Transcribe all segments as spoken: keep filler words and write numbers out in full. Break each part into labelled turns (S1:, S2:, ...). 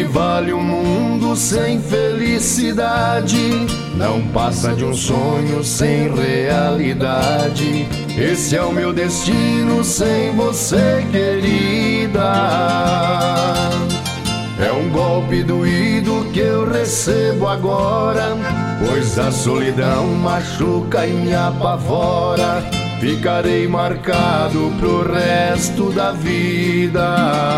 S1: vale um mundo sem felicidade? Não passa de um sonho sem realidade. Esse é o meu destino sem você, querida. É um golpe doído que eu recebo agora, pois a solidão machuca e me apavora. Ficarei marcado pro resto da vida.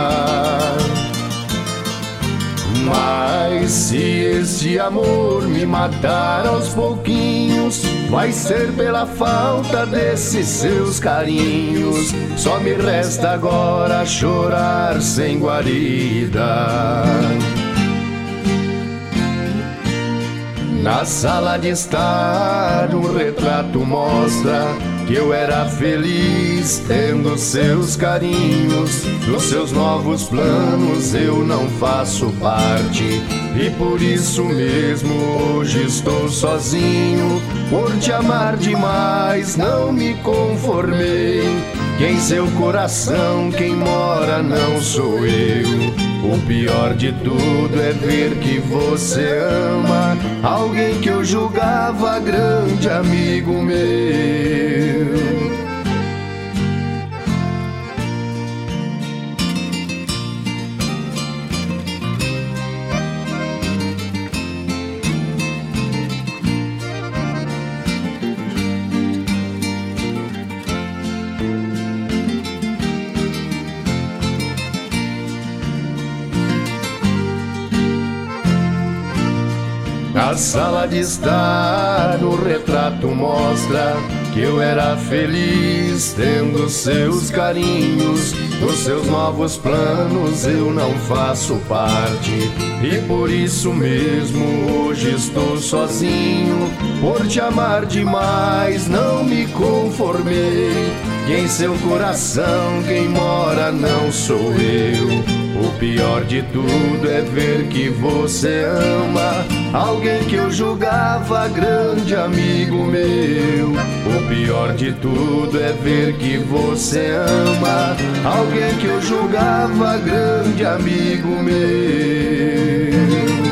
S1: Mas se este amor me matar aos pouquinhos, vai ser pela falta desses seus carinhos. Só me resta agora chorar sem guarida. Na sala de estar, um retrato mostra que eu era feliz tendo seus carinhos. Nos seus novos planos eu não faço parte, e por isso mesmo hoje estou sozinho. Por te amar demais não me conformei, que em seu coração quem mora não sou eu. O pior de tudo é ver que você ama alguém que eu julgava grande amigo meu. Na sala de estar, o retrato mostra que eu era feliz tendo seus carinhos. Dos seus novos planos eu não faço parte, e por isso mesmo hoje estou sozinho. Por te amar demais não me conformei, que em seu coração quem mora não sou eu. O pior de tudo é ver que você ama alguém que eu julgava grande amigo meu. O pior de tudo é ver que você ama alguém que eu julgava grande amigo meu.